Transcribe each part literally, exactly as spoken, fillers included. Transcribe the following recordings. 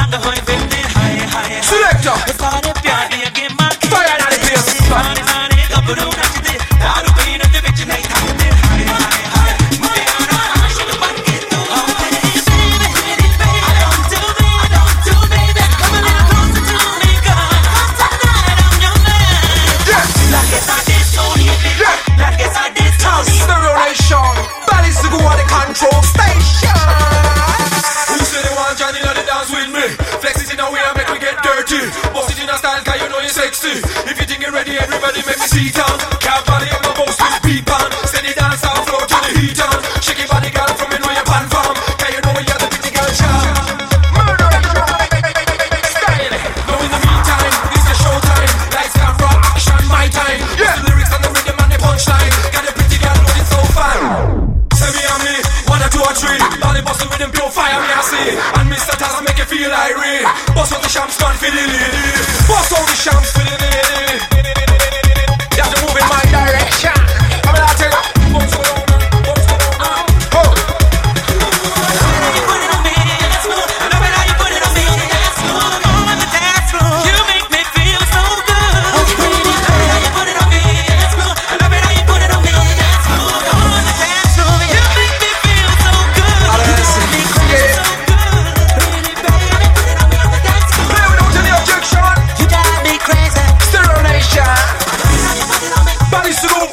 If you think you're ready, everybody make me see it on. Can't body up my boss with peep on. Send it dance on floor to the heat on. Shake your body, girl, from you know your pan farm. Can you know you're the pretty girl charm? Murder style. Now in the meantime, this is show time. Lights, camera, action, my time. Yeah. The lyrics and the rhythm and the punchline. Got a pretty girl looking so fine. Say me and me, one or two or three. Body bustle with them pure fire, me I see. And Mister Taz make you feel irate. Bust out the shams, gone for the lady. Bust out the shams for the lady. You have to move in my direction. I'm gonna tell you what's going on. What's going on? Oh. You put it on me, let's move. I love it how you put it on me, let's move. On the dance floor, you make me feel so good. I love it how you put it on me, let's move. I love it how you put it on me, let's move. On the dance floor, you make me feel so good. You make me feel so good. Pretty baby, put it on me on the dance floor. Play without any objection. You drive me crazy. Stereo Nation. Body slow.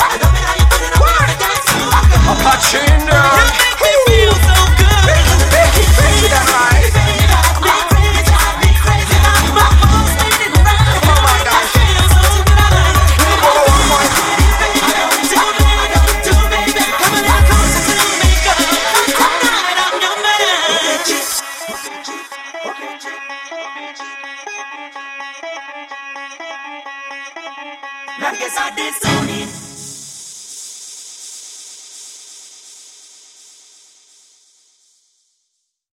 Apache in there. You make me feel so good. Make it crazy, that right? Make me crazy, drive me crazy. I'm almost spinning around. Oh my gosh. I feel so good. Do baby, do baby, come a little closer to me, girl. Tonight I'm your man. Like I said, it's on it.